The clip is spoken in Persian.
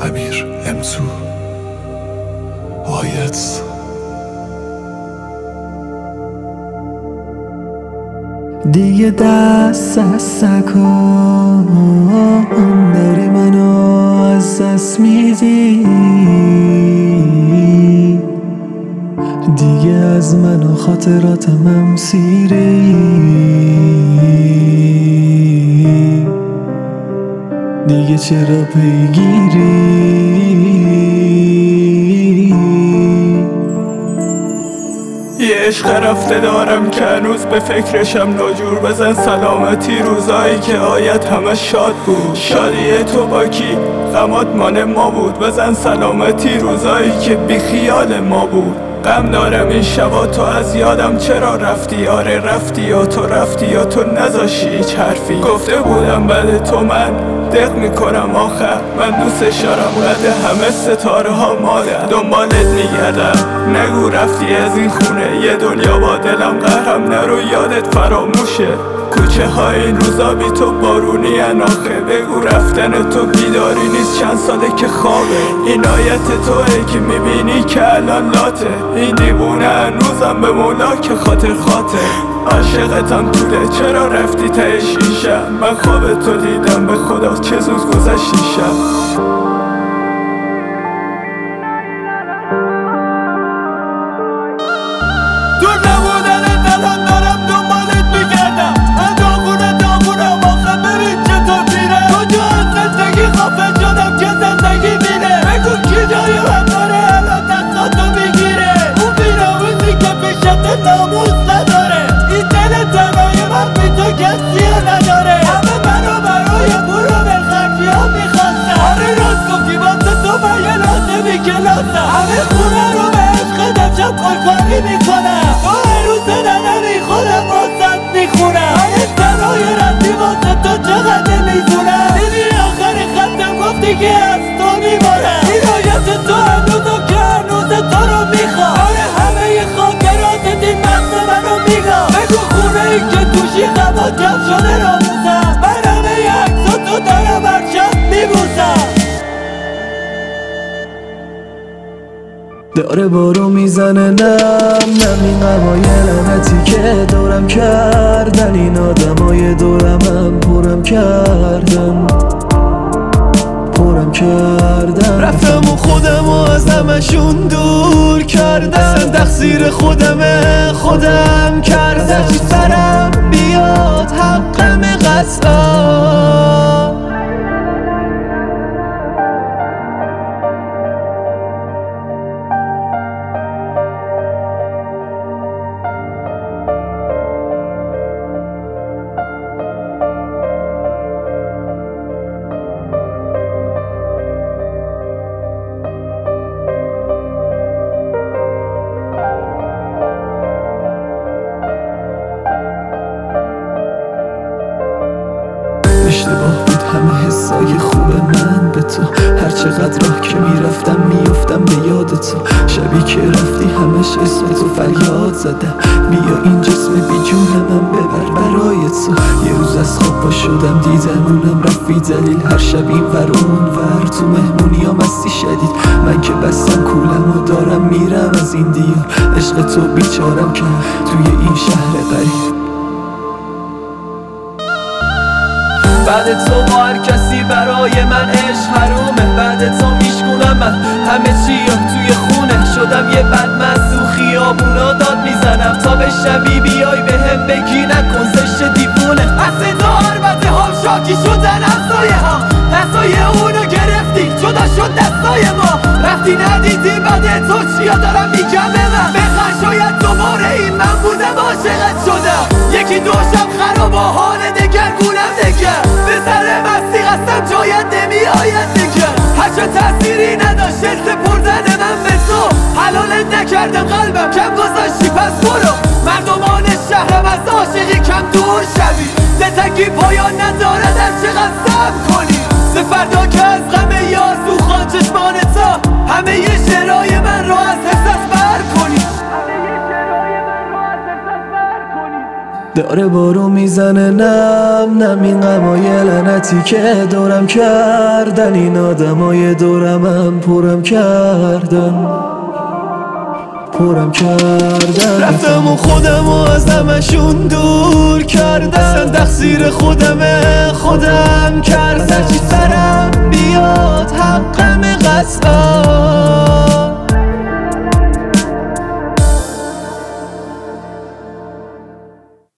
امیر امسو وایتس. دیگه دست از سکان داری منو از دست میدی، دیگه از من و خاطراتم سیری، دیگه چرا پیگیری؟ یه عشق رفته دارم که هنوز به فکرشم، ناجور بزن سلامتی روزایی که آیت همه شاد بود. شادی تو با کی؟ غمات مال ما بود. بزن سلامتی روزایی که بی خیال ما بود. غم دارم این شبا تو از یادم چرا رفتی؟ آره رفتی یا تو رفتی یا تو نذاشی هیچ حرفی. گفته بودم بعد تو من دق میکنم آخر، من دوستش دارم قد همه ستاره ها مادر. دنبالت میگردم نگو رفتی از این خونه، یه دنیا با دلم قهرم نرو یادت فراموشه. کوچه های این روزا بی تو بارونی اناخه، بگو رفتن تو بیداری نیست چند ساله که خوابه. این آیت توه که میبینی که الان لاته، این دیوونه هنوزم به مولا که خاطر عاشقتم طوله چرا رفتی ته شیشم. من خواب تو دیدم به خدا چه زود گذشت شب. همه خونه رو به عشق دفشم کاری میکنم، تو هر روز نداری خودم واسد میخونم. های تنهای ردی واسه تو چقدر میزونم، دیدی آخر خطم گفتی که از تو میبارم. این آیت تو هنوزو که هنوز تو رو میخوام. آره همه خاطرات این مغز منو میگم. بگو خونه ای که توشی غما کم شده را موزم، من همه عکسا تو دارم هر شب میبوسم. داره بارو میزنه نم این غمای لعنتی که دورم کردن، این آدمای دورمم پرم کردن رفتم و خودم و از همشون دور کردم، اصلا تقصیر خودم کردم. چی سرم بیاد حقم قطعا، اشتباه بود همه حسای خوب من به تو، هر چقدر راه که میرفتم میافتم به یاد تو. شبی که رفتی همش اسم تو فریاد زدم، بیا این جسم بی جونم ببر برای تو. یه روز از خواب پا شدم دیدم اونم رفت دلیل، هر شب این ور اون ور تو مهمونی ها مستی شدید. من که بستم کولم و دارم میرم از این دیار، عشق تو بیچارم کرد توی این شهر غریب. بعد تو با هر کسی برای من عشق حرومه، بعد تو میشکونم من همه چی توی خونه. شدم یه بدمست تو خیابونا داد میزنم تا به شبی بیای به هم بگی نکن زشت دیوونه. از صدا البته حال شاکی شدن همسایه ها، دستای اونو گرفتی جدا شد دستای ما. رفتی ندیدی بعد تو چیا دارم میگم به من، بخواه شاید دوباره این من بودم عاشقت شدم. یکی دوشم خراب و حال دگر گولم دگر، به سر مستی قصد جایت نمیآید دگر. هرچه تأثیری نداشت سپردن من به تو، حلالت نکردم قلبم کم گذاشتی پس برو. مردمان شهرم از عاشقی کم دور شوی، زندگی پایان نداره در چقدر صبر کنی. فردا که از غم یار سوخان چشمان تا، همه ی شعرهای من رو از حساس بر کنی. داره بارو میزنه نم این غمای لعنتی که دورم کردن، این آدمای دورمم پرم کردن. رفتم و خودم و از همشون دور کردم، اصلا تقصیر خودم کردم. هرچی سرم بیاد حقم قسم